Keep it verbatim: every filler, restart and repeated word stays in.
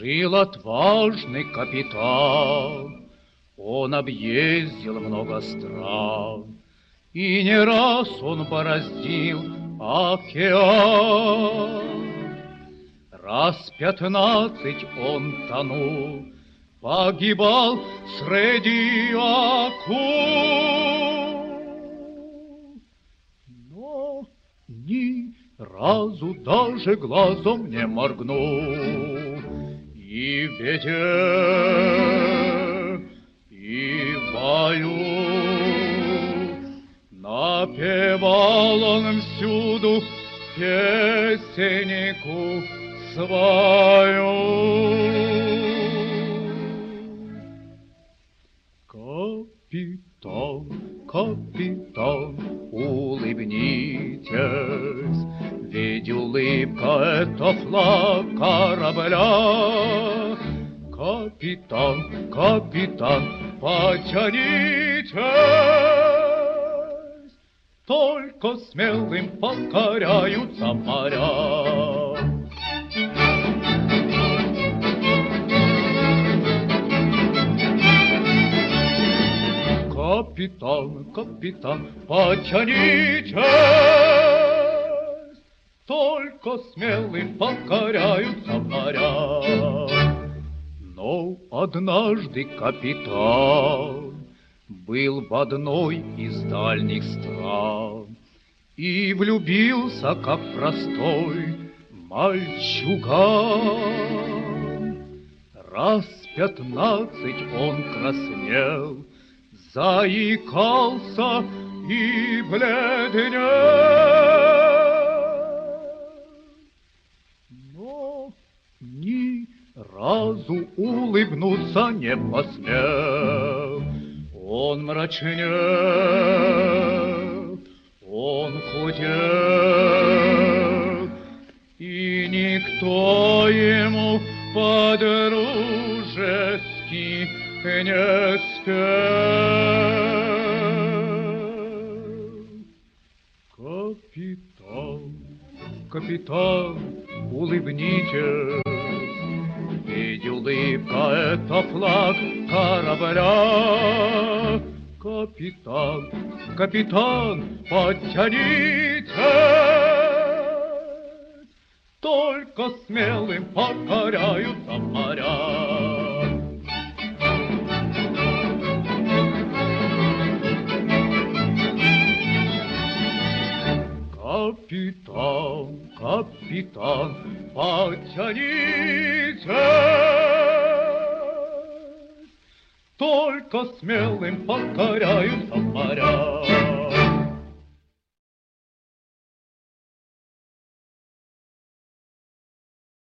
Жил отважный капитан, он объездил много стран, и не раз он бороздил океан. Раз пятнадцать он тонул, погибал среди акул. Но ни разу даже глазом не моргнул. И в беде, и в бою напевал он всюду песеннику свою. Капитан, капитан, улыбнитесь, ведь улыбка — это флаг корабля. Капитан, капитан, потянитесь, только смелым покоряются моря. Капитан, капитан, потянитесь, только смелым покоряются моря. Но однажды капитан был в одной из дальних стран и влюбился, как простой мальчуган. Раз пятнадцать он краснел, заикался и бледнел. Но ни разу улыбнуться не посмел. Он мрачнел, он худел, и никто ему по-дружески не спел. Капитан, капитан, улыбнитесь, ведь улыбка — это флаг корабля. Капитан, капитан, подтянитесь, только смелым покоряются моря. Капитан, капитан, потянитесь, только смелым покоряются